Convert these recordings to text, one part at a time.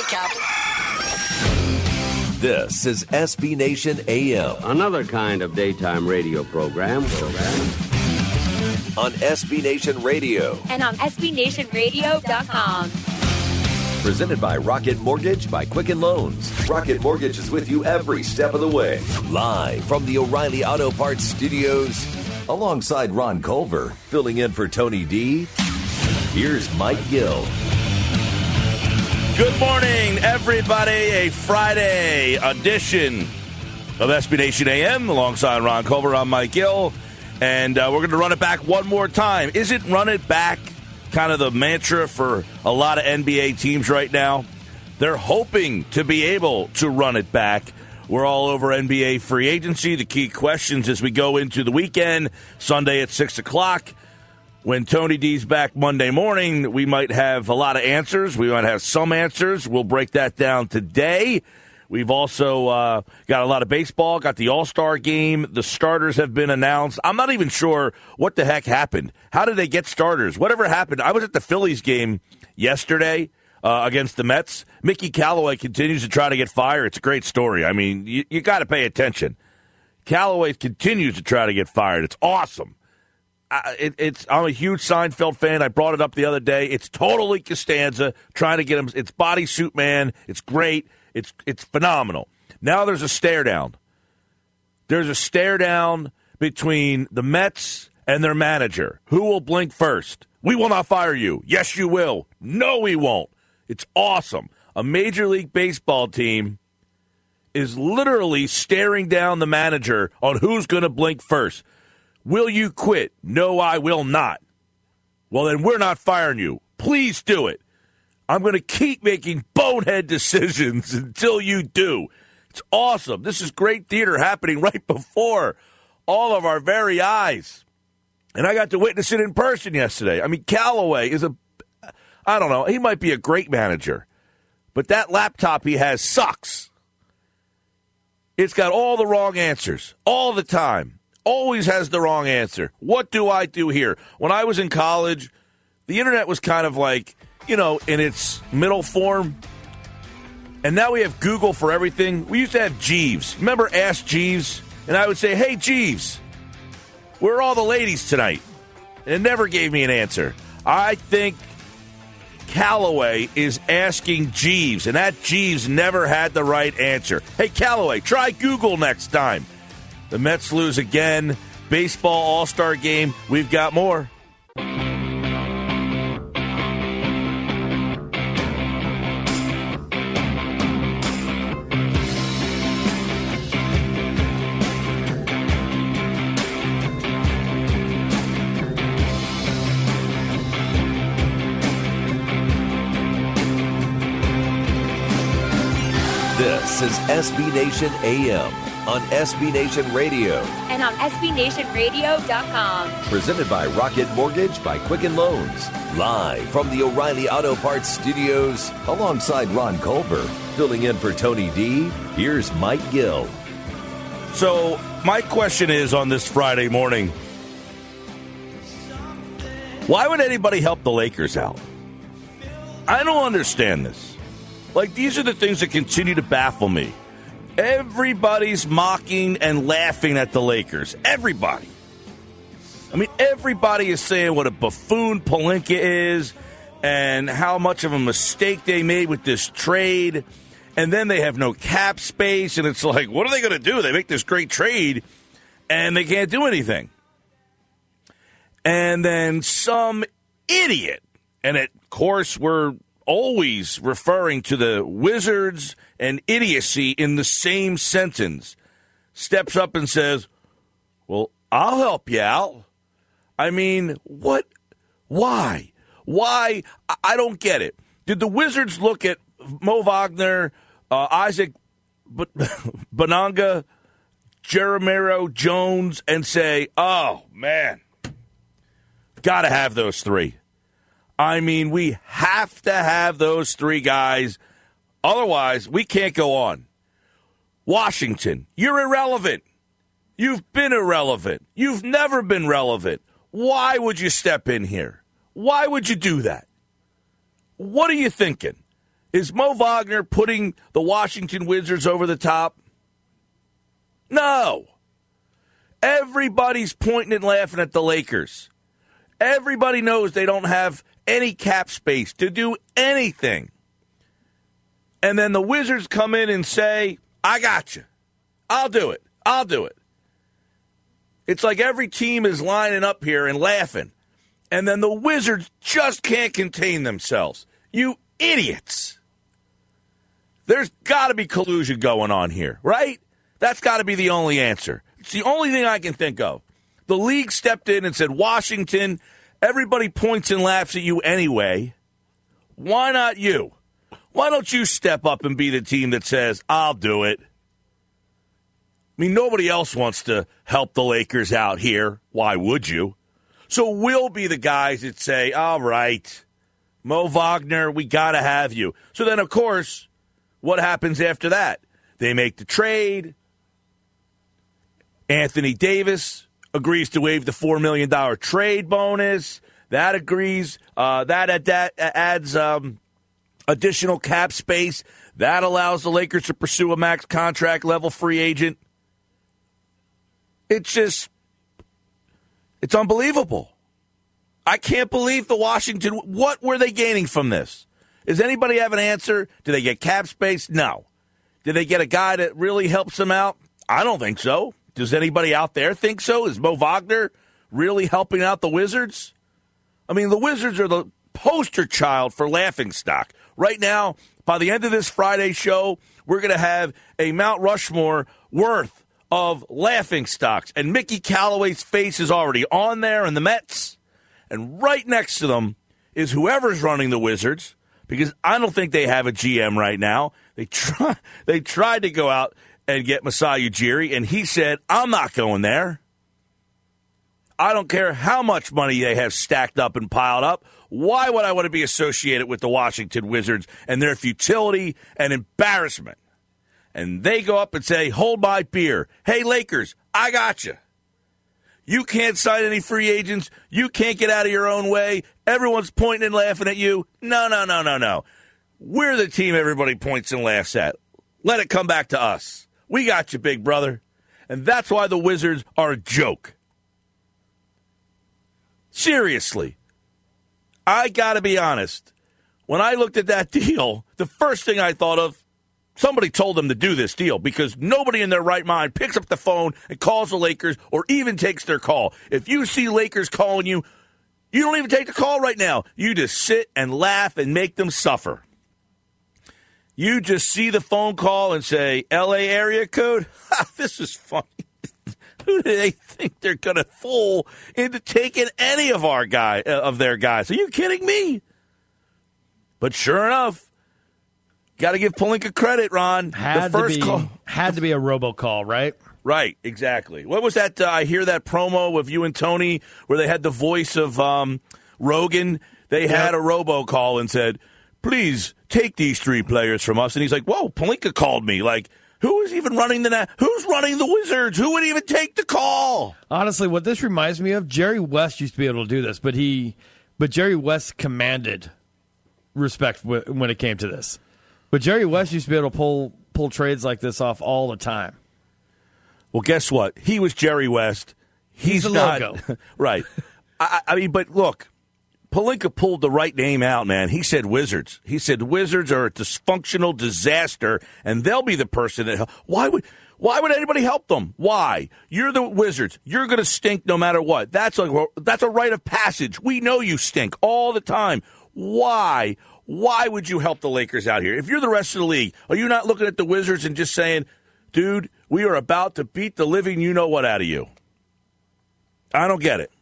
wake up. This is SB Nation AM. Another kind of daytime radio program. On SB Nation Radio. And on SBNationRadio.com. Presented by Rocket Mortgage by Quicken Loans. Rocket Mortgage is with you every step of the way. Live from the O'Reilly Auto Parts Studios. Alongside Ron Culver, filling in for Tony D. Here's Mike Gill. Good morning, everybody. A Friday edition of SB Nation AM alongside Ron Culver. I'm Mike Gill, and we're going to run it back one more time. Isn't run it back kind of the mantra for a lot of NBA teams right now? They're hoping to be able to run it back. We're all over NBA free agency. The key questions as we go into the weekend, Sunday at 6 o'clock. When Tony D's back Monday morning, we might have a lot of answers. We might have some answers. We'll break that down today. We've also got a lot of baseball, got the All-Star game. The starters have been announced. I'm not even sure what the heck happened. How did they get starters? Whatever happened. I was at the Phillies game yesterday against the Mets. Mickey Callaway continues to try to get fired. It's a great story. I mean, you got to pay attention. Callaway continues to try to get fired. It's awesome. I'm a huge Seinfeld fan. I brought it up the other day. It's totally Costanza trying to get him. It's bodysuit man. It's great. It's phenomenal. Now there's a stare down. There's a stare down between the Mets and their manager. Who will blink first? We will not fire you. Yes, you will. No, we won't. It's awesome. A Major League Baseball team is literally staring down the manager on who's going to blink first. Will you quit? No, I will not. Well, then we're not firing you. Please do it. I'm going to keep making bonehead decisions until you do. It's awesome. This is great theater happening right before all of our very eyes. And I got to witness it in person yesterday. I mean, Callaway is I don't know, he might be a great manager, but that laptop he has sucks. It's got all the wrong answers all the time. Always has the wrong answer. What do I do here? When I was in college, the internet was kind of like, in its middle form. And now we have Google for everything. We used to have Jeeves. Remember Ask Jeeves? And I would say, hey, Jeeves, where are all the ladies tonight? And it never gave me an answer. I think Callaway is asking Jeeves, and that Jeeves never had the right answer. Hey, Callaway, try Google next time. The Mets lose again. Baseball All-Star game. We've got more. This is SB Nation AM. On SB Nation Radio. And on SBNationRadio.com. Presented by Rocket Mortgage by Quicken Loans. Live from the O'Reilly Auto Parts Studios. Alongside Ron Culver. Filling in for Tony D. Here's Mike Gill. So, my question is on this Friday morning, why would anybody help the Lakers out? I don't understand this. Like, these are the things that continue to baffle me. Everybody's mocking and laughing at the Lakers. Everybody. I mean, everybody is saying what a buffoon Pelinka is and how much of a mistake they made with this trade. And then they have no cap space. And it's like, what are they going to do? They make this great trade and they can't do anything. And then some idiot, and of course we're always referring to the Wizards and idiocy in the same sentence, steps up and says, well, I'll help you out. I mean, what? Why? Why? I don't get it. Did the Wizards look at Mo Wagner, Isaac Bonanga, Jeremiah Jones, and say, oh, man, got to have those three? I mean, we have to have those three guys. Otherwise, we can't go on. Washington, you're irrelevant. You've been irrelevant. You've never been relevant. Why would you step in here? Why would you do that? What are you thinking? Is Mo Wagner putting the Washington Wizards over the top? No. Everybody's pointing and laughing at the Lakers. Everybody knows they don't have any cap space to do anything. And then the Wizards come in and say, I got you. I'll do it. I'll do it. It's like every team is lining up here and laughing. And then the Wizards just can't contain themselves. You idiots. There's got to be collusion going on here, right? That's got to be the only answer. It's the only thing I can think of. The league stepped in and said, Washington, everybody points and laughs at you anyway. Why not you? Why don't you step up and be the team that says, I'll do it? I mean, nobody else wants to help the Lakers out here. Why would you? So we'll be the guys that say, all right, Mo Wagner, we got to have you. So then, of course, what happens after that? They make the trade. Anthony Davis agrees to waive the $4 million trade bonus. That agrees. That adds additional cap space. That allows the Lakers to pursue a max contract level free agent. It's unbelievable. I can't believe the Washington. What were they gaining from this? Does anybody have an answer? Do they get cap space? No. Did they get a guy that really helps them out? I don't think so. Does anybody out there think so? Is Mo Wagner really helping out the Wizards? I mean, the Wizards are the poster child for laughingstock. Right now, by the end of this Friday show, we're going to have a Mount Rushmore worth of laughingstocks. And Mickey Callaway's face is already on there in the Mets. And right next to them is whoever's running the Wizards, because I don't think they have a GM right now. They tried to go out and get Masai Ujiri, and he said, I'm not going there. I don't care how much money they have stacked up and piled up. Why would I want to be associated with the Washington Wizards and their futility and embarrassment? And they go up and say, hold my beer. Hey, Lakers, I got you. You can't sign any free agents. You can't get out of your own way. Everyone's pointing and laughing at you. No. We're the team everybody points and laughs at. Let it come back to us. We got you, big brother. And that's why the Wizards are a joke. Seriously. I got to be honest. When I looked at that deal, the first thing I thought of, somebody told them to do this deal, because nobody in their right mind picks up the phone and calls the Lakers or even takes their call. If you see Lakers calling you, you don't even take the call right now. You just sit and laugh and make them suffer. You just see the phone call and say, L.A. area code? This is funny. Who do they think they're going to fool into taking any of their guys? Are you kidding me? But sure enough, got to give Pelinka credit, Ron. Had to be a robocall, right? Right, exactly. What was that? I hear that promo of you and Tony where they had the voice of Rogan. They had a robocall and said, please take these 3 players from us. And he's like, whoa, Pelinka called me. Like, who is even running who's running the Wizards? Who would even take the call? Honestly, what this reminds me of, Jerry West used to be able to do this, but Jerry West commanded respect when it came to this. But Jerry West used to be able to pull trades like this off all the time. Well, guess what? He was Jerry West. He's the not logo. Right. I mean, but look, Pelinka pulled the right name out, man. He said Wizards. He said Wizards are a dysfunctional disaster, and they'll be the person that. Why would anybody help them? Why? You're the Wizards. You're going to stink no matter what. That's a rite of passage. We know you stink all the time. Why? Why would you help the Lakers out here? If you're the rest of the league, are you not looking at the Wizards and just saying, dude, we are about to beat the living you-know-what out of you? I don't get it.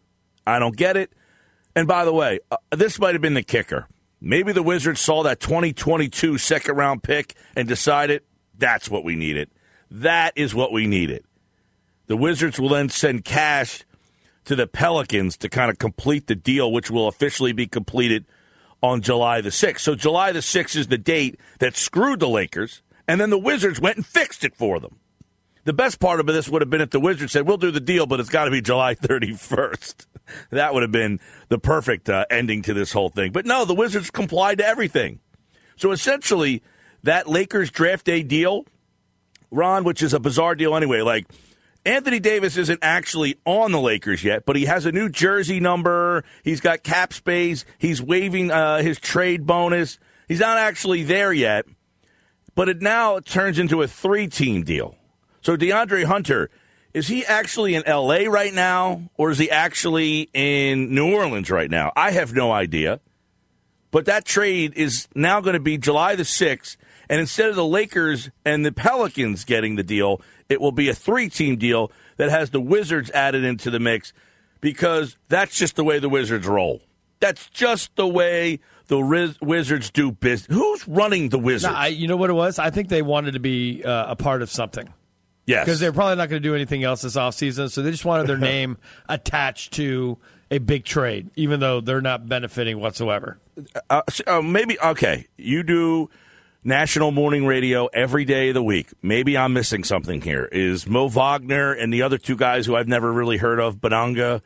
And by the way, this might have been the kicker. Maybe the Wizards saw that 2022 second-round pick and decided that's what we needed. That is what we needed. The Wizards will then send cash to the Pelicans to kind of complete the deal, which will officially be completed on July the 6th. So July the 6th is the date that screwed the Lakers, and then the Wizards went and fixed it for them. The best part of this would have been if the Wizards said, we'll do the deal, but it's got to be July 31st. That would have been the perfect ending to this whole thing. But no, the Wizards complied to everything. So essentially, that Lakers draft day deal, Ron, which is a bizarre deal anyway, like Anthony Davis isn't actually on the Lakers yet, but he has a new jersey number. He's got cap space. He's waiving his trade bonus. He's not actually there yet, but it now turns into a 3-team deal. So DeAndre Hunter, is he actually in L.A. right now, or is he actually in New Orleans right now? I have no idea. But that trade is now going to be July the 6th, and instead of the Lakers and the Pelicans getting the deal, it will be a 3-team deal that has the Wizards added into the mix, because that's just the way the Wizards roll. That's just the way the Wizards do business. Who's running the Wizards? You know what it was? I think they wanted to be a part of something. Yes. Because they're probably not going to do anything else this offseason, so they just wanted their name attached to a big trade, even though they're not benefiting whatsoever. Maybe, okay, you do national morning radio every day of the week. Maybe I'm missing something here. Is Mo Wagner and the other two guys who I've never really heard of, Bonanga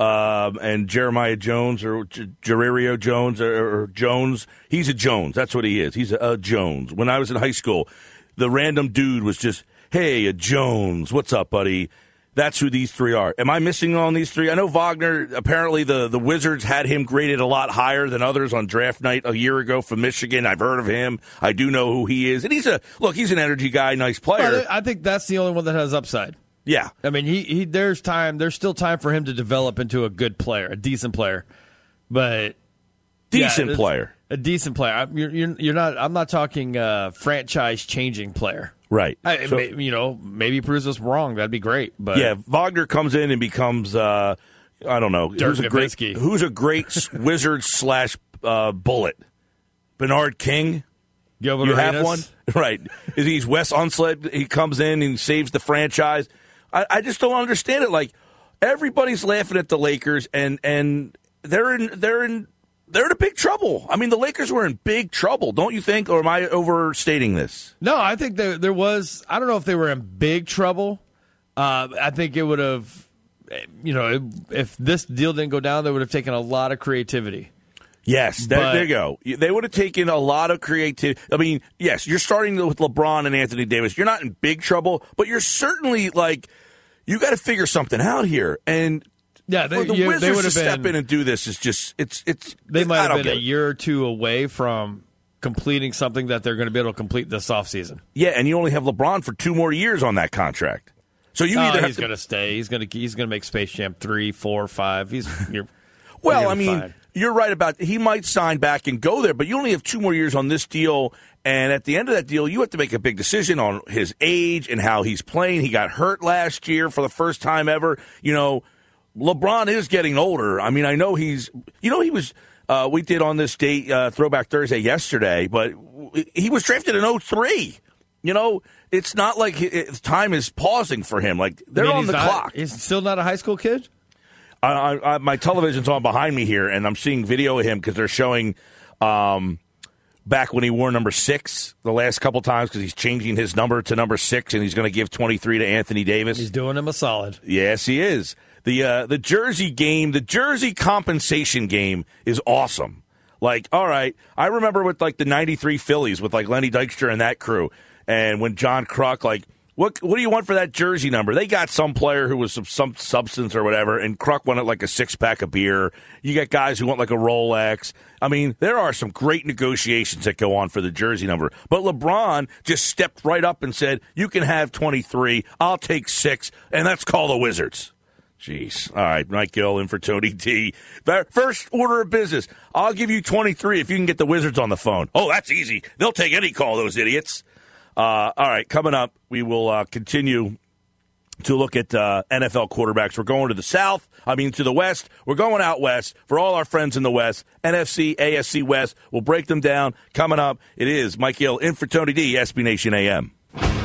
and Jeremiah Jones or Jererio Jones or Jones, he's a Jones. That's what he is. He's a Jones. When I was in high school, the random dude was just, hey, a Jones, what's up, buddy? That's who these three are. Am I missing on these three? I know Wagner, apparently the Wizards had him graded a lot higher than others on draft night a year ago from Michigan. I've heard of him. I do know who he is. And he's an energy guy, nice player. Well, I think that's the only one that has upside. Yeah. I mean, there's still time for him to develop into a good player, a decent player. But decent player. A decent player. I'm not talking franchise changing player. Right. Maybe proves us wrong. That'd be great. But yeah, Wagner comes in and becomes, I don't know, who's a great Wizard / Bullet? Bernard King? Gilbert you Arenas? have one? Right. He's Wes Unseld. He comes in and saves the franchise. I just don't understand it. Like, everybody's laughing at the Lakers, and they're in big trouble. I mean, the Lakers were in big trouble, don't you think? Or am I overstating this? No, I think there was. I don't know if they were in big trouble. I think it would have, if this deal didn't go down, they would have taken a lot of creativity. Yes, there you go. They would have taken a lot of creativity. I mean, yes, you're starting with LeBron and Anthony Davis. You're not in big trouble, but you're certainly you got to figure something out here. And yeah, for the Wizards to step in and do this is just it's. They might have been a year or two away from completing something that they're going to be able to complete this offseason. Yeah, and you only have LeBron for 2 more years on that contract. So he's going to stay. He's going to make Space Jam 3, 4, 5. Well, I mean, fine. You're right about he might sign back and go there, but you only have 2 more years on this deal. And at the end of that deal, you have to make a big decision on his age and how he's playing. He got hurt last year for the first time ever. LeBron is getting older. I mean, I know he was, we did on this date, Throwback Thursday yesterday, but he was drafted in 2003. It's not like time is pausing for him. Like, they're on the clock. He's still not a high school kid? My television's on behind me here, and I'm seeing video of him because they're showing back when he wore number 6 the last couple times, because he's changing his number to number 6, and he's going to give 23 to Anthony Davis. He's doing him a solid. Yes, he is. The jersey game, the jersey compensation game is awesome. Like, all right, I remember with the 93 Phillies with Lenny Dykstra and that crew, and when John Kruk, what do you want for that jersey number? They got some player who was some substance or whatever, and Kruk wanted a 6-pack of beer. You got guys who want a Rolex. I mean, there are some great negotiations that go on for the jersey number. But LeBron just stepped right up and said, you can have 23, I'll take 6, and let's call the Wizards. Jeez. All right, Mike Gill in for Tony D. First order of business, I'll give you 23 if you can get the Wizards on the phone. Oh, that's easy. They'll take any call, those idiots. All right, coming up, we will continue to look at NFL quarterbacks. We're going to the West. We're going out West for all our friends in the West. NFC, AFC West. We'll break them down. Coming up, it is Mike Gill in for Tony D, SB Nation AM.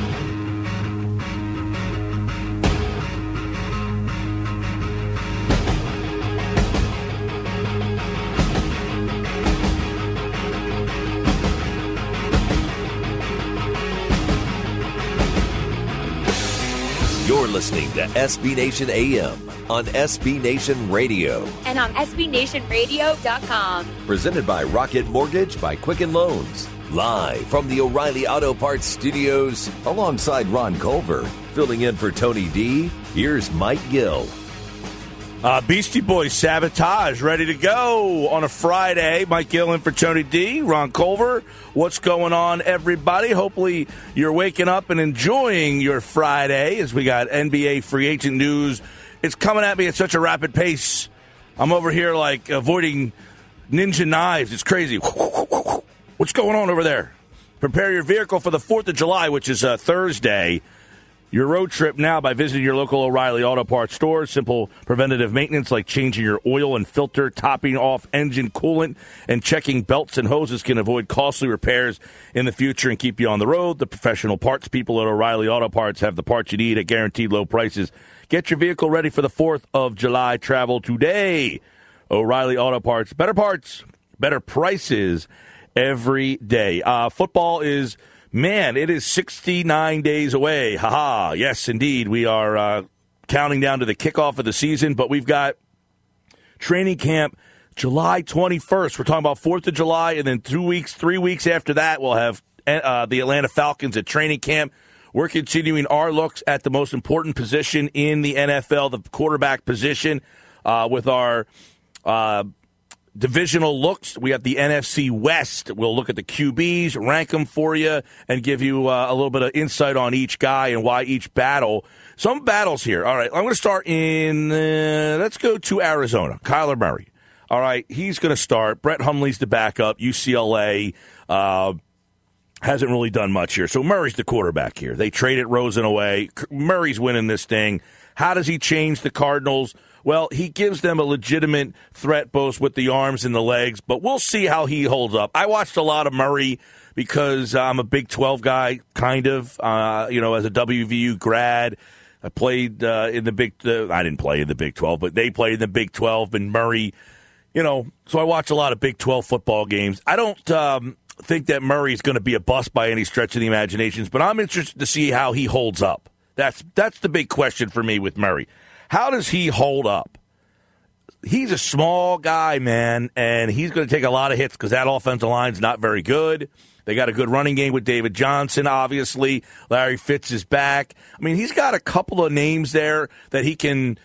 You're listening to SB Nation AM on SB Nation Radio. And on SBNationRadio.com. Presented by Rocket Mortgage by Quicken Loans. Live from the O'Reilly Auto Parts Studios, alongside Ron Culver, filling in for Tony D, here's Mike Gill. Beastie Boys Sabotage ready to go on a Friday. Mike Gill in for Tony D, Ron Culver. What's going on, everybody? Hopefully you're waking up and enjoying your Friday as we got NBA free agent news. It's coming at me at such a rapid pace. I'm over here like avoiding ninja knives. It's crazy. What's going on over there? Prepare your vehicle for the 4th of July, which is Thursday. Your road trip now by visiting your local O'Reilly Auto Parts store. Simple preventative maintenance like changing your oil and filter, topping off engine coolant, and checking belts and hoses can avoid costly repairs in the future and keep you on the road. The professional parts people at O'Reilly Auto Parts have the parts you need at guaranteed low prices. Get your vehicle ready for the 4th of July travel today. O'Reilly Auto Parts. Parts, better prices every day. Football is... Man, it is 69 days away. Ha-ha. Yes, indeed. We are counting down to the kickoff of the season, but we've got training camp July 21st. We're talking about 4th of July, and then 3 weeks after that, we'll have the Atlanta Falcons at training camp. We're continuing our looks at the most important position in the NFL, the quarterback position, with our divisional looks. We have the NFC West. We'll look at the QBs, rank them for you, and give you a little bit of insight on each guy and why each battle. Some battles here. All right, I'm going to start in, let's go to Arizona. Kyler Murray. All right, he's going to start. Brett Hundley's the backup. UCLA hasn't really done much here. So Murray's the quarterback here. They traded Rosen away. Murray's winning this thing. How does he change the Cardinals? Well, he gives them a legitimate threat both with the arms and the legs, but we'll see how he holds up. I watched a lot of Murray because I'm a Big 12 guy, kind of, as a WVU grad. I played in the Big I didn't play in the Big 12, but they played in the Big 12, and Murray, so I watch a lot of Big 12 football games. I don't think that Murray's going to be a bust by any stretch of the imaginations, but I'm interested to see how he holds up. That's the big question for me with Murray. How does he hold up? He's a small guy, man, and he's going to take a lot of hits because that offensive line's not very good. They got a good running game with David Johnson, obviously. Larry Fitz is back. I mean, he's got a couple of names there that he can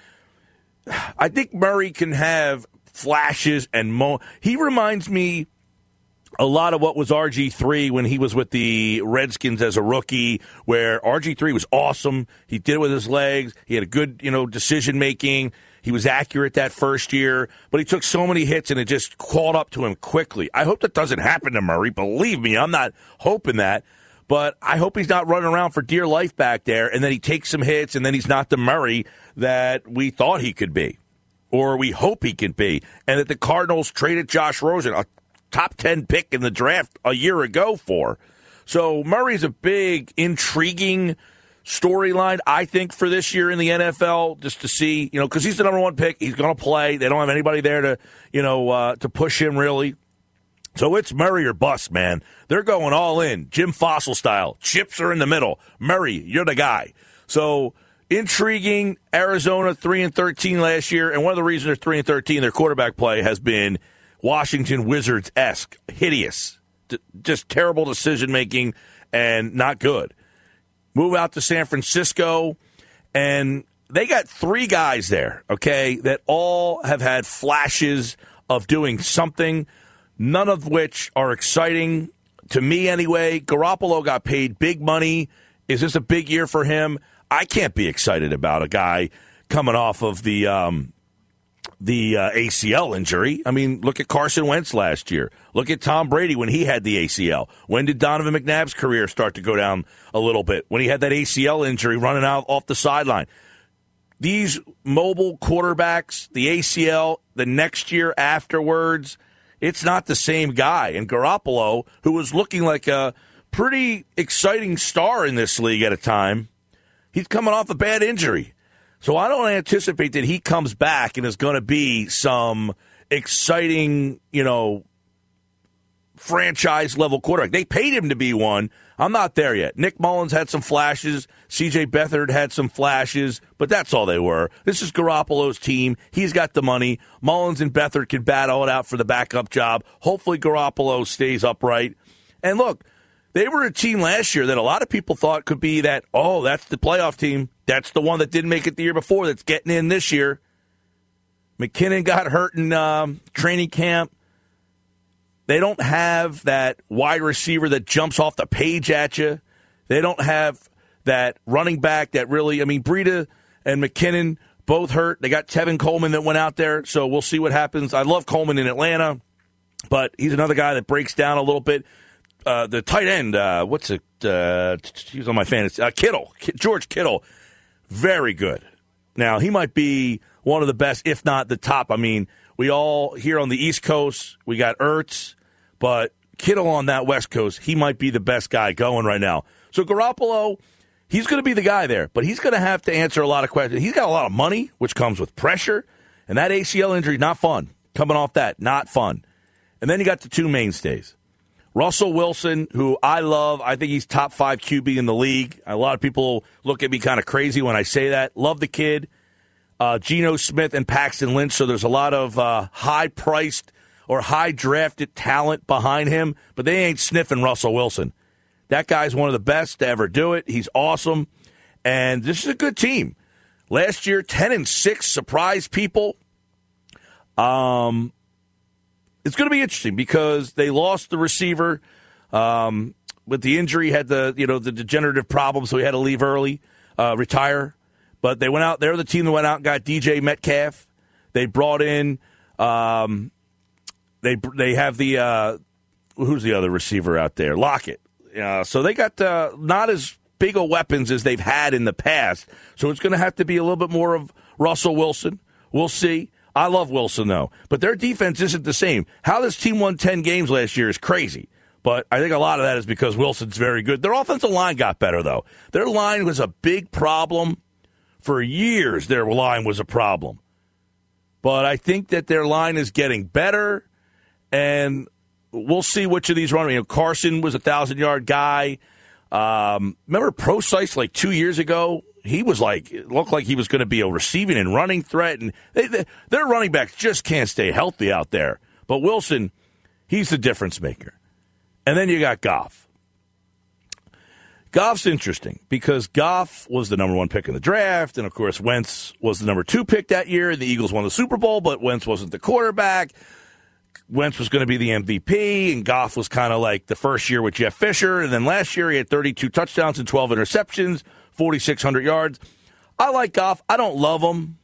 – I think Murray can have flashes and he reminds me a lot of what was RG3 when he was with the Redskins as a rookie, where RG3 was awesome. He did it with his legs. He had a good, decision-making. He was accurate that first year, but he took so many hits and it just caught up to him quickly. I hope that doesn't happen to Murray. Believe me, I'm not hoping that, but I hope he's not running around for dear life back there and then he takes some hits and then he's not the Murray that we thought he could be or we hope he can be, and that the Cardinals traded Josh Rosen, a top 10 pick in the draft a year ago for. So Murray's a big, intriguing storyline, I think, for this year in the NFL, just to see, because he's the number one pick. He's going to play. They don't have anybody there to, to push him really. So it's Murray or bust, man. They're going all in, Jim Fossil style. Chips are in the middle. Murray, you're the guy. So intriguing. Arizona 3-13 last year, and one of the reasons they're 3-13, their quarterback play has been Washington Wizards-esque, hideous, just terrible decision-making and not good. Move out to San Francisco, and they got 3 guys there, okay, that all have had flashes of doing something, none of which are exciting to me anyway. Garoppolo got paid big money. Is this a big year for him? I can't be excited about a guy coming off of the ACL injury. I mean, look at Carson Wentz last year. Look at Tom Brady when he had the ACL. When did Donovan McNabb's career start to go down a little bit? When he had that ACL injury running out off the sideline. These mobile quarterbacks, the ACL, the next year afterwards, it's not the same guy. And Garoppolo, who was looking like a pretty exciting star in this league at a time, he's coming off a bad injury. So I don't anticipate that he comes back and is going to be some exciting, franchise-level quarterback. They paid him to be one. I'm not there yet. Nick Mullins had some flashes. C.J. Beathard had some flashes, but that's all they were. This is Garoppolo's team. He's got the money. Mullins and Beathard can battle it out for the backup job. Hopefully Garoppolo stays upright And look, they were a team last year that a lot of people thought could be that, that's the playoff team. That's the one that didn't make it the year before that's getting in this year. McKinnon got hurt in training camp. They don't have that wide receiver that jumps off the page at you. They don't have that running back that really, Breida and McKinnon both hurt. They got Tevin Coleman that went out there, so we'll see what happens. I love Coleman in Atlanta, but he's another guy that breaks down a little bit. The tight end, he was on my fantasy. Kittle, George Kittle, very good. Now, he might be one of the best, if not the top. We all here on the East Coast, we got Ertz, but Kittle on that West Coast, he might be the best guy going right now. So Garoppolo, he's going to be the guy there, but he's going to have to answer a lot of questions. He's got a lot of money, which comes with pressure, and that ACL injury, not fun. Coming off that, not fun. And then you got the two mainstays. Russell Wilson, who I love. I think he's top 5 QB in the league. A lot of people look at me kind of crazy when I say that. Love the kid. Geno Smith and Paxton Lynch, so there's a lot of high-priced or high-drafted talent behind him, but they ain't sniffing Russell Wilson. That guy's one of the best to ever do it. He's awesome, and this is a good team. Last year, 10-6, surprised people. It's going to be interesting because they lost the receiver with the injury, had the degenerative problem, so he had to leave early, retire. But they went out. They're the team that went out and got DJ Metcalf. They brought in. They have the who's the other receiver out there? Lockett. So they got not as big of weapons as they've had in the past. So it's going to have to be a little bit more of Russell Wilson. We'll see. I love Wilson, though. But their defense isn't the same. How this team won 10 games last year is crazy. But I think a lot of that is because Wilson's very good. Their offensive line got better, though. Their line was a big problem. For years, their line was a problem. But I think that their line is getting better, and we'll see which of these run. Carson was a 1,000-yard guy. Remember Procise like 2 years ago? He was it looked like he was going to be a receiving and running threat. And their running backs just can't stay healthy out there. But Wilson, he's the difference maker. And then you got Goff. Goff's interesting because Goff was the number 1 pick in the draft, and, of course, Wentz was the number 2 pick that year. The Eagles won the Super Bowl, but Wentz wasn't the quarterback. Wentz was going to be the MVP, and Goff was kind of like the first year with Jeff Fisher, and then last year he had 32 touchdowns and 12 interceptions, 4,600 yards. I like Goff. I don't love him.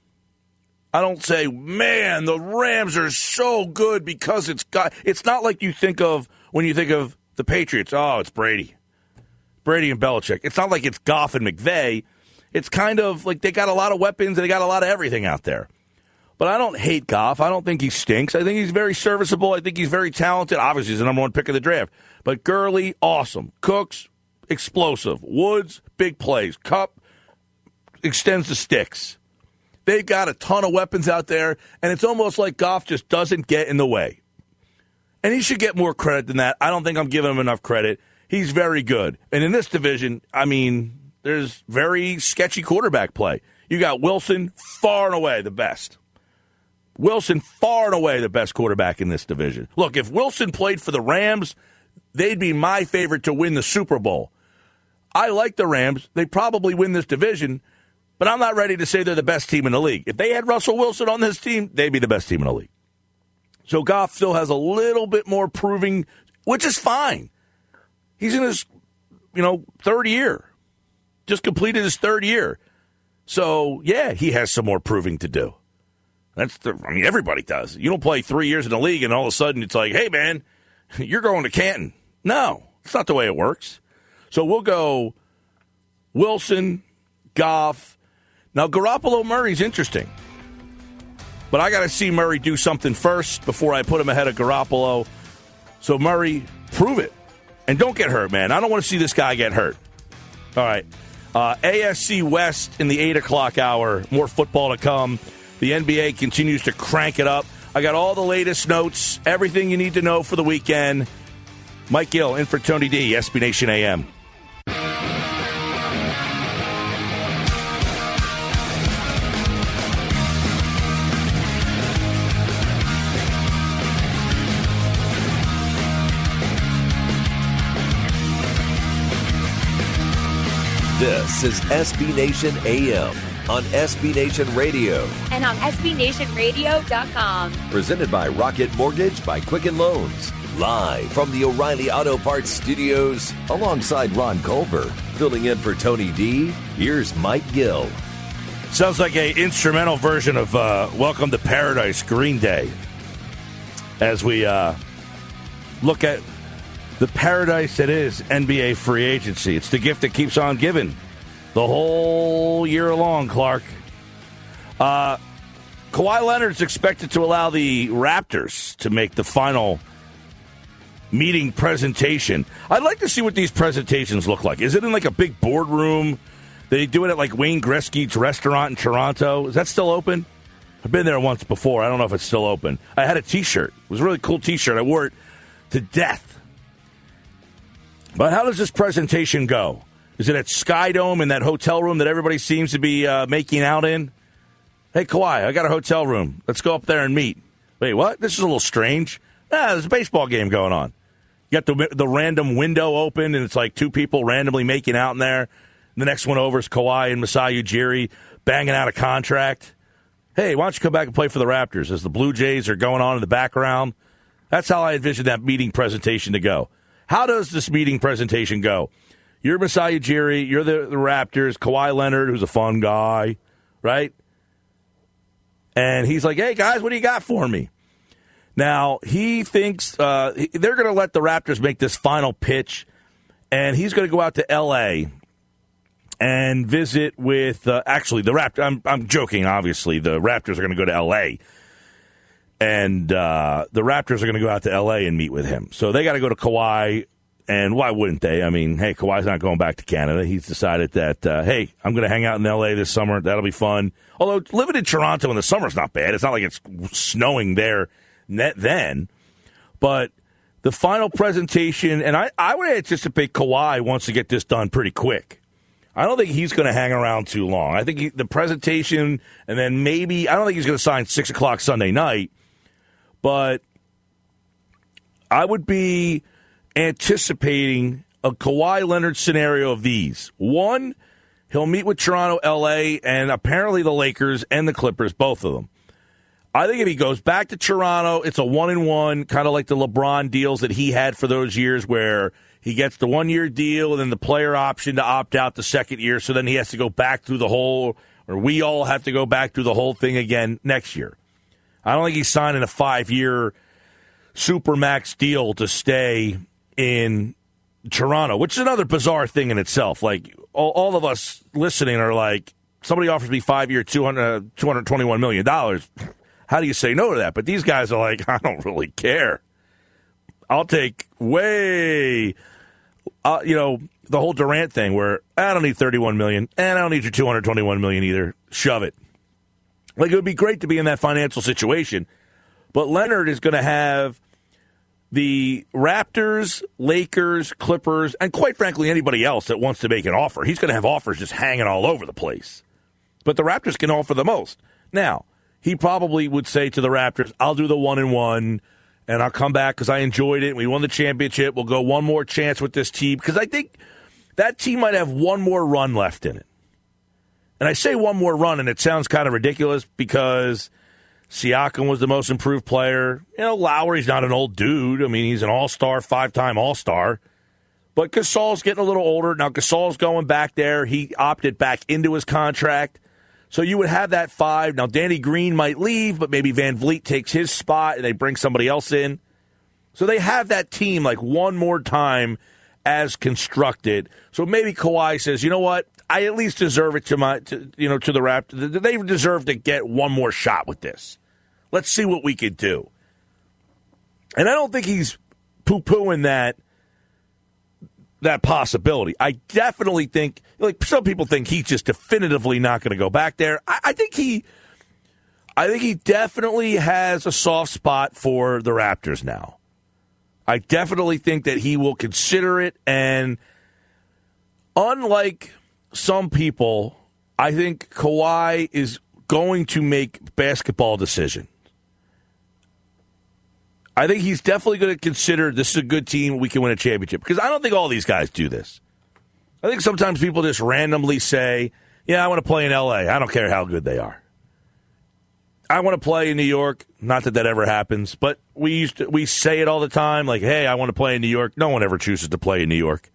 I don't say, man, the Rams are so good because it's not like you think of when you think of the Patriots. Oh, it's Brady. Brady and Belichick. It's not like it's Goff and McVay. It's kind of like they got a lot of weapons and they got a lot of everything out there. But I don't hate Goff. I don't think he stinks. I think he's very serviceable. I think he's very talented. Obviously, he's the number 1 pick of the draft. But Gurley, awesome. Cooks, explosive. Woods, big plays. Kupp extends the sticks. They've got a ton of weapons out there, and it's almost like Goff just doesn't get in the way. And he should get more credit than that. I don't think I'm giving him enough credit. He's very good. And in this division, there's very sketchy quarterback play. You got Wilson, far and away the best. Wilson, far and away the best quarterback in this division. Look, if Wilson played for the Rams, they'd be my favorite to win the Super Bowl. I like the Rams. They probably win this division, but I'm not ready to say they're the best team in the league. If they had Russell Wilson on this team, they'd be the best team in the league. So Goff still has a little bit more proving, which is fine. He's in his, third year. Just completed his third year. So, yeah, he has some more proving to do. Everybody does. You don't play 3 years in the league and all of a sudden it's like, hey, man, you're going to Canton. No, it's not the way it works. So we'll go Wilson, Goff. Now, Garoppolo Murray's interesting. But I got to see Murray do something first before I put him ahead of Garoppolo. So, Murray, prove it. And don't get hurt, man. I don't want to see this guy get hurt. All right. AFC West in the 8 o'clock hour. More football to come. The NBA continues to crank it up. I got all the latest notes, everything you need to know for the weekend. Mike Gill in for Tony D, SB Nation AM. This is SB Nation AM on SB Nation Radio. And on SBNationRadio.com. Presented by Rocket Mortgage by Quicken Loans. Live from the O'Reilly Auto Parts Studios, alongside Ron Culver. Filling in for Tony D, here's Mike Gill. Sounds like an instrumental version of Welcome to Paradise, Green Day. As we look at the paradise that is NBA free agency. It's the gift that keeps on giving the whole year long, Clark. Kawhi Leonard's expected to allow the Raptors to make the final meeting presentation. I'd like to see what these presentations look like. Is it in like a big boardroom? They do it at like Wayne Gretzky's restaurant in Toronto. Is that still open? I've been there once before. I don't know if it's still open. I had a T-shirt. It was a really cool T-shirt. I wore it to death. But how does this presentation go? Is it at Skydome in that hotel room that everybody seems to be making out in? Hey, Kawhi, I got a hotel room. Let's go up there and meet. Wait, what? This is a little strange. There's a baseball game going on. You got the random window open, and it's like two people randomly making out in there. And the next one over is Kawhi and Masai Ujiri banging out a contract. Hey, why don't you come back and play for the Raptors as the Blue Jays are going on in the background? That's how I envision that meeting presentation to go. How does this meeting presentation go? You're Masai Ujiri, you're the Raptors, Kawhi Leonard, who's a fun guy, right? And he's like, hey, guys, what do you got for me? Now, he thinks they're going to let the Raptors make this final pitch, and he's going to go out to L.A., and visit with, actually, the Raptors. I'm joking, obviously. The Raptors are going to go to L.A., and the Raptors are going to go out to L.A. and meet with him. So they got to go to Kawhi, and why wouldn't they? I mean, hey, Kawhi's not going back to Canada. He's decided that, hey, I'm going to hang out in L.A. this summer. That'll be fun. Although living in Toronto in the summer is not bad. It's not like it's snowing there then. But the final presentation, and I would anticipate Kawhi wants to get this done pretty quick. I don't think he's going to hang around too long. I think the presentation, and then maybe, I don't think he's going to sign 6 o'clock Sunday night, but I would be anticipating a Kawhi Leonard scenario of these. One, he'll meet with Toronto, L.A., and apparently the Lakers and the Clippers, both of them. I think if he goes back to Toronto, it's a 1-and-1, kind of like the LeBron deals that he had for those years where he gets the 1-year deal and then the player option to opt out the second year, so then he has to go back through the whole, or we all have to go back through the whole thing again next year. I don't think he's signing a 5-year Supermax deal to stay in Toronto, which is another bizarre thing in itself. Like, all of us listening are like, somebody offers me 5-year, $221 million. How do you say no to that? But these guys are like, I don't really care. I'll take the whole Durant thing where I don't need $31 million, and I don't need your $221 million either. Shove it. Like, it would be great to be in that financial situation, but Leonard is going to have the Raptors, Lakers, Clippers, and quite frankly, anybody else that wants to make an offer. He's going to have offers just hanging all over the place. But the Raptors can offer the most. Now, he probably would say to the Raptors, I'll do the 1-and-1. And I'll come back because I enjoyed it. We won the championship. We'll go one more chance with this team because I think that team might have one more run left in it. And I say one more run, and it sounds kind of ridiculous because Siakam was the most improved player. You know, Lowry's not an old dude. I mean, he's an all-star, 5-time all-star. But Gasol's getting a little older. Now, Gasol's going back there. He opted back into his contract. So you would have that 5. Now, Danny Green might leave, but maybe Van Vliet takes his spot and they bring somebody else in. So they have that team like one more time as constructed. So maybe Kawhi says, you know what? I at least deserve it to the Raptors. They deserve to get one more shot with this. Let's see what we could do. And I don't think he's poo-pooing that possibility. I definitely think, like some people think he's just definitively not going to go back there. I think he definitely has a soft spot for the Raptors now. I definitely think that he will consider it, and unlike some people, I think Kawhi is going to make basketball decisions. I think he's definitely going to consider this is a good team, we can win a championship. Because I don't think all these guys do this. I think sometimes people just randomly say, yeah, I want to play in L.A. I don't care how good they are. I want to play in New York. Not that ever happens, but we say it all the time, like, hey, I want to play in New York. No one ever chooses to play in New York.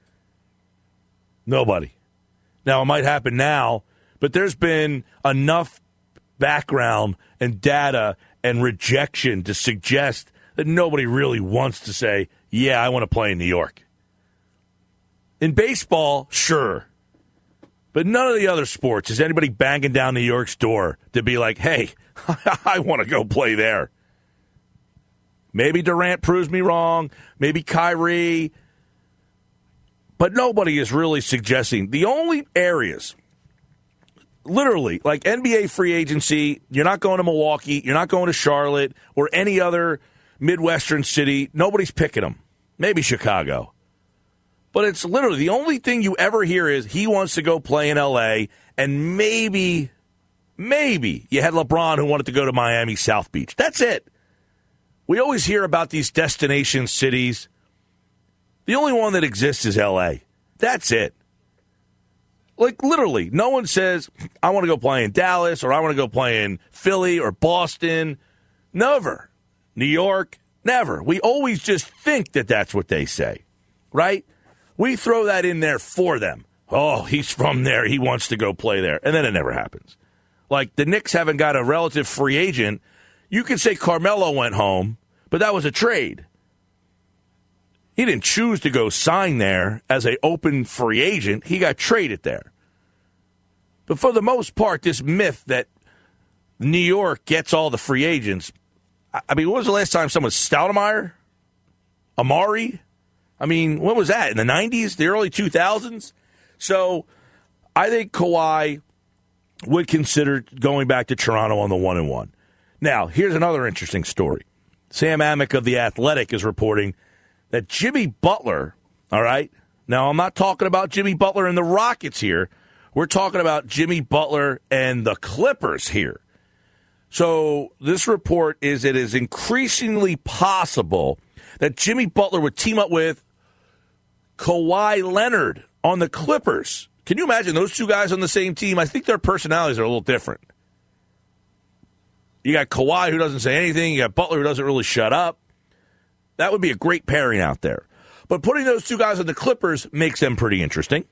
Nobody. Now, it might happen now, but there's been enough background and data and rejection to suggest that nobody really wants to say, yeah, I want to play in New York. In baseball, sure. But none of the other sports is anybody banging down New York's door to be like, hey, I want to go play there. Maybe Durant proves me wrong. Maybe Kyrie. But nobody is really suggesting. The only areas, literally, like NBA free agency, you're not going to Milwaukee, you're not going to Charlotte, or any other Midwestern city. Nobody's picking them. Maybe Chicago. But it's literally the only thing you ever hear is he wants to go play in L.A., and maybe you had LeBron who wanted to go to Miami South Beach. That's it. We always hear about these destination cities. The only one that exists is L.A. That's it. Like, literally, no one says, I want to go play in Dallas, or I want to go play in Philly or Boston. Never. New York, never. We always just think that that's what they say, right? We throw that in there for them. Oh, he's from there. He wants to go play there. And then it never happens. Like, the Knicks haven't got a relative free agent. You could say Carmelo went home, but that was a trade. He didn't choose to go sign there as an open free agent. He got traded there. But for the most part, this myth that New York gets all the free agents, I mean, when was the last time someone, Stoudemire? Amari? I mean, when was that? In the 90s? The early 2000s? So I think Kawhi would consider going back to Toronto on the 1-1. Now, here's another interesting story. Sam Amick of The Athletic is reporting that Jimmy Butler, all right? Now, I'm not talking about Jimmy Butler and the Rockets here. We're talking about Jimmy Butler and the Clippers here. So this report is it is increasingly possible that Jimmy Butler would team up with Kawhi Leonard on the Clippers. Can you imagine those two guys on the same team? I think their personalities are a little different. You got Kawhi who doesn't say anything. You got Butler who doesn't really shut up. That would be a great pairing out there. But putting those two guys on the Clippers makes them pretty interesting.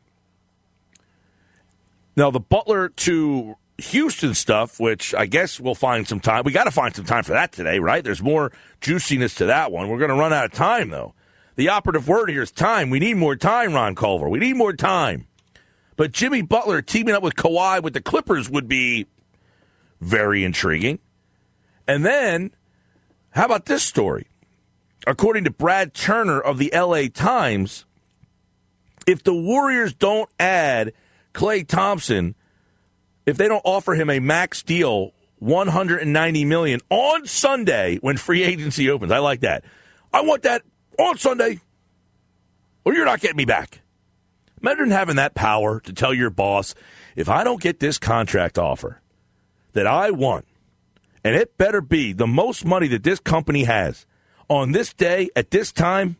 Now, the Butler to Houston stuff, which I guess we'll find some time. We got to find some time for that today, right? There's more juiciness to that one. We're going to run out of time, though. The operative word here is time. We need more time, Ron Culver. We need more time. But Jimmy Butler teaming up with Kawhi with the Clippers would be very intriguing. And then, how about this story? According to Brad Turner of the LA Times, if the Warriors don't add Klay Thompson, if they don't offer him a max deal, $190 million on Sunday when free agency opens, I like that. I want that on Sunday, or you're not getting me back. Imagine having that power to tell your boss, if I don't get this contract offer that I want, and it better be the most money that this company has on this day at this time,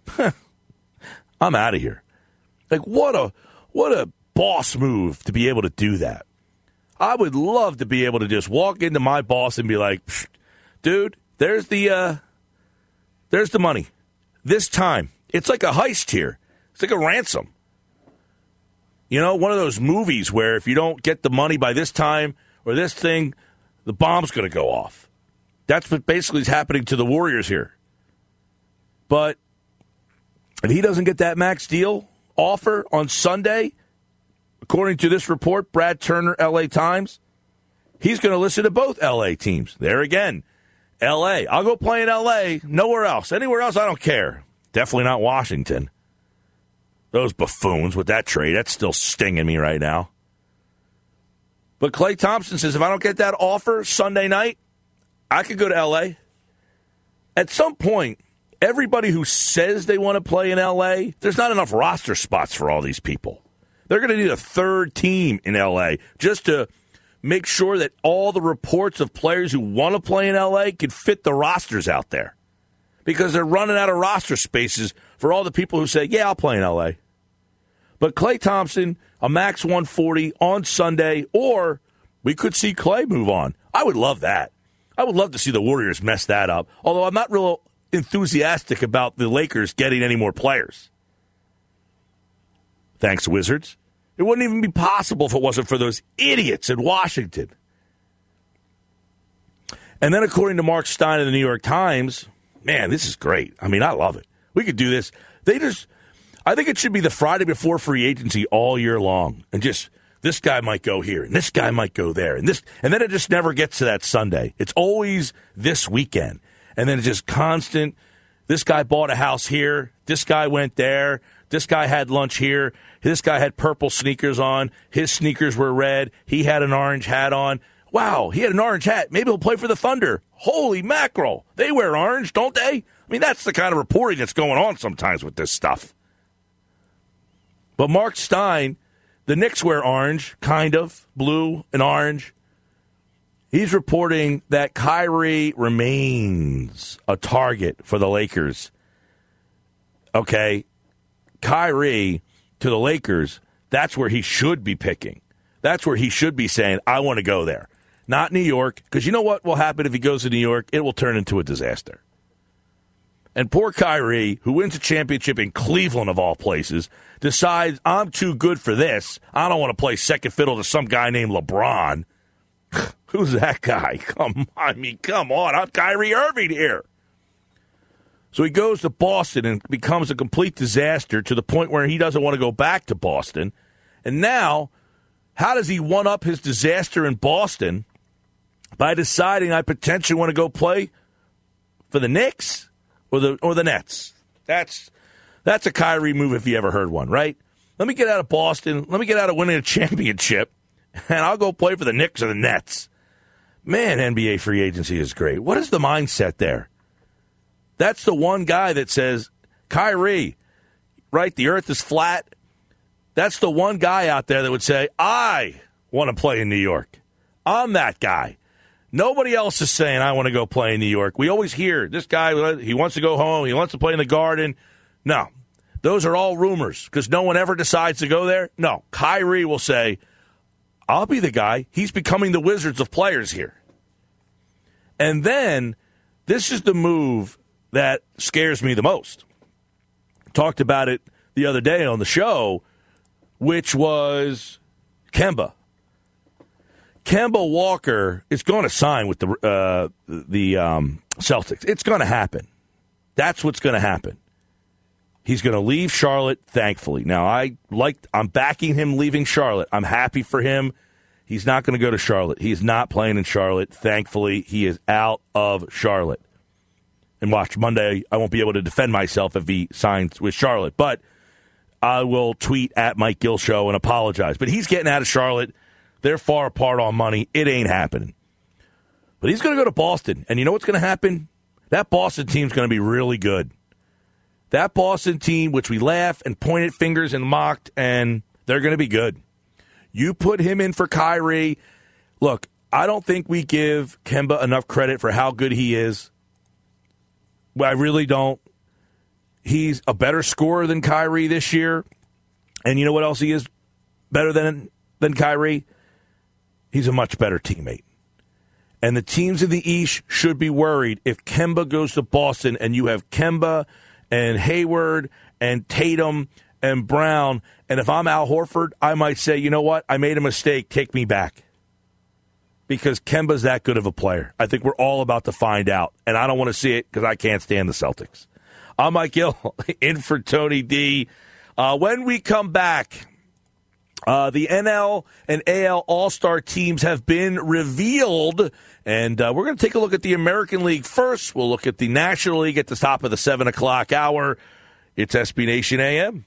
I'm out of here. Like, what a boss move to be able to do that. I would love to be able to just walk into my boss and be like, dude, there's the money. This time. It's like a heist here. It's like a ransom. You know, one of those movies where if you don't get the money by this time or this thing, the bomb's going to go off. That's what basically is happening to the Warriors here. But if he doesn't get that max deal offer on Sunday, according to this report, Brad Turner, LA Times, he's going to listen to both LA teams. There again, LA. I'll go play in LA, nowhere else. Anywhere else, I don't care. Definitely not Washington. Those buffoons with that trade, that's still stinging me right now. But Klay Thompson says, if I don't get that offer Sunday night, I could go to L.A. At some point, everybody who says they want to play in L.A., there's not enough roster spots for all these people. They're going to need a third team in L.A. just to make sure that all the reports of players who want to play in L.A. can fit the rosters out there. Because they're running out of roster spaces for all the people who say, yeah, I'll play in L.A. But Klay Thompson, a max 140 on Sunday, or we could see Klay move on. I would love that. I would love to see the Warriors mess that up, although I'm not real enthusiastic about the Lakers getting any more players. Thanks, Wizards. It wouldn't even be possible if it wasn't for those idiots in Washington. And then according to Mark Stein of the New York Times, man, this is great. I mean, I love it. We could do this. I think it should be the Friday before free agency all year long. And just, this guy might go here, and this guy might go there, and then it just never gets to that Sunday. It's always this weekend. And then it's just constant, this guy bought a house here, this guy went there, this guy had lunch here, this guy had purple sneakers on, his sneakers were red, he had an orange hat on. Wow, he had an orange hat. Maybe he'll play for the Thunder. Holy mackerel. They wear orange, don't they? I mean, that's the kind of reporting that's going on sometimes with this stuff. But Mark Stein, the Knicks wear orange, kind of, blue and orange. He's reporting that Kyrie remains a target for the Lakers. Okay, Kyrie to the Lakers, that's where he should be picking. That's where he should be saying, I want to go there. Not New York, because you know what will happen if he goes to New York? It will turn into a disaster. And poor Kyrie, who wins a championship in Cleveland of all places, decides, I'm too good for this. I don't want to play second fiddle to some guy named LeBron. Who's that guy? Come on. I'm Kyrie Irving here. So he goes to Boston and becomes a complete disaster to the point where he doesn't want to go back to Boston. And now, how does he one-up his disaster in Boston by deciding I potentially want to go play for the Knicks or the Nets? That's a Kyrie move if you ever heard one, right? Let me get out of Boston. Let me get out of winning a championship, and I'll go play for the Knicks or the Nets. Man, NBA free agency is great. What is the mindset there? That's the one guy that says, Kyrie, right, the earth is flat. That's the one guy out there that would say, I want to play in New York. I'm that guy. Nobody else is saying, I want to go play in New York. We always hear, this guy, he wants to go home. He wants to play in the Garden. No, those are all rumors because no one ever decides to go there. No, Kyrie will say, I'll be the guy. He's becoming the Wizards of players here. And then this is the move that scares me the most. Talked about it the other day on the show, which was Kemba. Kemba Walker is going to sign with the Celtics. It's going to happen. That's what's going to happen. He's going to leave Charlotte, thankfully. Now, I'm backing him leaving Charlotte. I'm happy for him. He's not going to go to Charlotte. He's not playing in Charlotte. Thankfully, he is out of Charlotte. And watch, Monday, I won't be able to defend myself if he signs with Charlotte. But I will tweet at Mike Gill Show and apologize. But he's getting out of Charlotte. They're far apart on money. It ain't happening. But he's going to go to Boston. And you know what's going to happen? That Boston team's going to be really good. That Boston team, which we laugh and pointed fingers and mocked, and they're going to be good. You put him in for Kyrie. Look, I don't think we give Kemba enough credit for how good he is. I really don't. He's a better scorer than Kyrie this year. And you know what else he is better than Kyrie? He's a much better teammate. And the teams in the East should be worried if Kemba goes to Boston and you have Kemba and Hayward and Tatum and Brown. And if I'm Al Horford, I might say, you know what? I made a mistake. Take me back. Because Kemba's that good of a player. I think we're all about to find out. And I don't want to see it because I can't stand the Celtics. I'm Mike Gill, in for Tony D. When we come back, the NL and AL All-Star teams have been revealed. And we're going to take a look at the American League first. We'll look at the National League at the top of the 7 o'clock hour. It's SB Nation AM.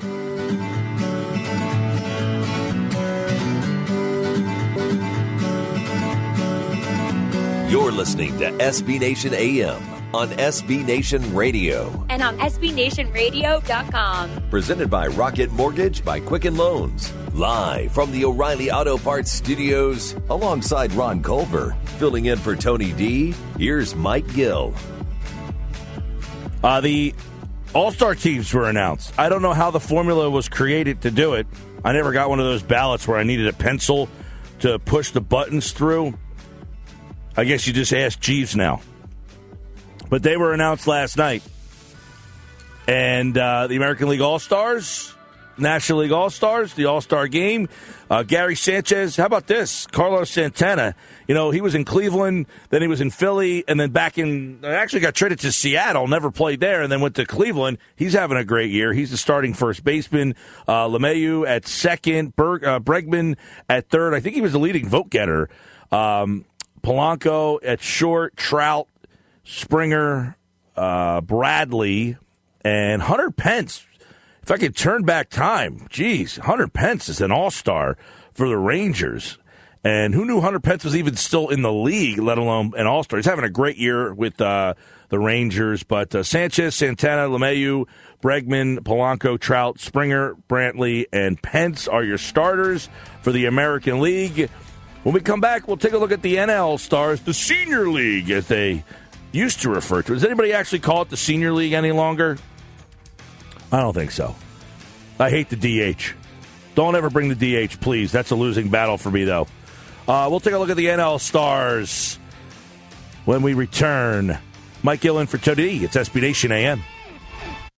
You're listening to SB Nation AM on SB Nation Radio. And on SBNationRadio.com. Presented by Rocket Mortgage by Quicken Loans. Live from the O'Reilly Auto Parts Studios, alongside Ron Culver. Filling in for Tony D, here's Mike Gill. The All-Star teams were announced. I don't know how the formula was created to do it. I never got one of those ballots where I needed a pencil to push the buttons through. I guess you just ask Jeeves now. But they were announced last night. And the American League All-Stars, National League All-Stars, the All-Star Game, Gary Sanchez. How about this? Carlos Santana. You know, he was in Cleveland, then he was in Philly, and then actually got traded to Seattle, never played there, and then went to Cleveland. He's having a great year. He's the starting first baseman. LeMahieu at second, Bregman at third. I think he was the leading vote getter. Polanco at short, Trout, Springer, Bradley, and Hunter Pence. If I could turn back time, geez, Hunter Pence is an all-star for the Rangers. And who knew Hunter Pence was even still in the league, let alone an all-star? He's having a great year with the Rangers. But Sanchez, Santana, LeMahieu, Bregman, Polanco, Trout, Springer, Brantley, and Pence are your starters for the American League. When we come back, we'll take a look at the NL Stars, the Senior League, as they used to refer to it. Does anybody actually call it the Senior League any longer? I don't think so. I hate the DH. Don't ever bring the DH, please. That's a losing battle for me, though. We'll take a look at the NL Stars when we return. Mike Gillen for Tony. It's SB Nation AM.